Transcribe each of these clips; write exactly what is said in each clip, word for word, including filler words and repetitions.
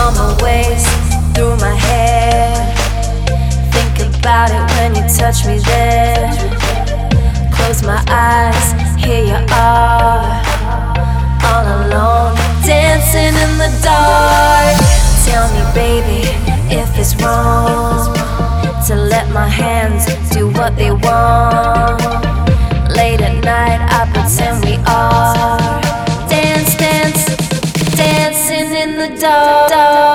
on my waist, through my hair. Think about it when you touch me there. Close my eyes, here you are, all alone, dancing in the dark. Tell me, baby, if it's wrong to let my hands do what they want. Late at night, I pretend we are. Dance, dance, dancing in the dark.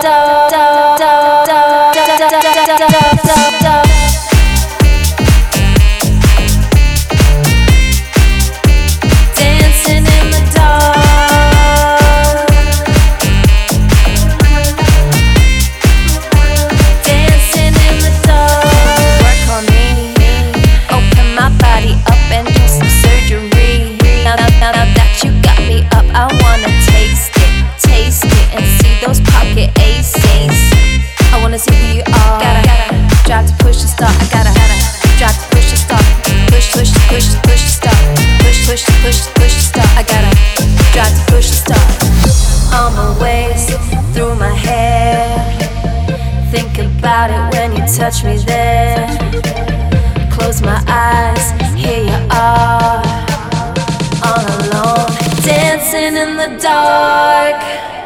Dancing in the dark. Dancing in the dark. Work on me, open my body up and do some surgery. Now, now, now, now that you got me up, I wanna taste it, taste it, and see those pocket aces. I wanna see who you are. Gotta, gotta drive to push to start. I gotta, gotta drive to push to start. Push, push, push, push to start. Push, push, push, push to start. I gotta drive to push to start. On my waist, through my hair. Think about it when you touch me there. Close my eyes, here you are, all alone, dancing in the dark.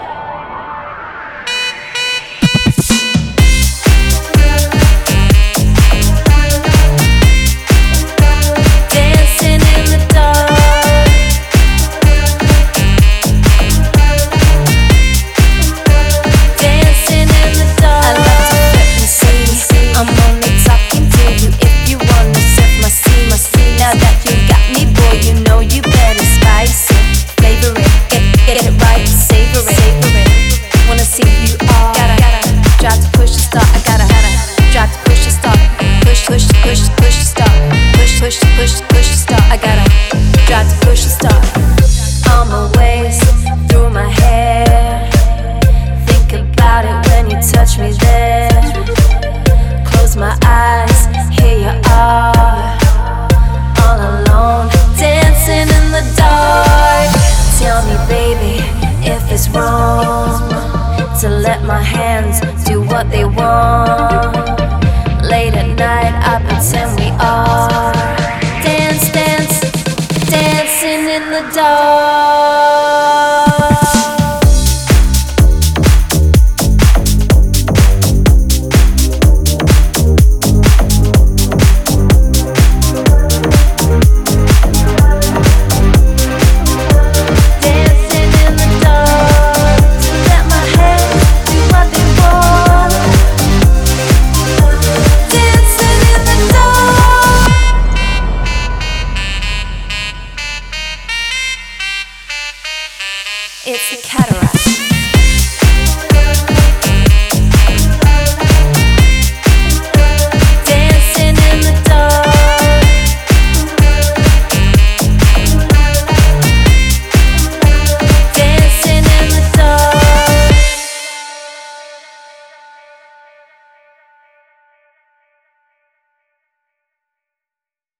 To let my hands do what they want. Late at night, I pretend we are. Dance, dance, dancing in the dark. It's a cataract.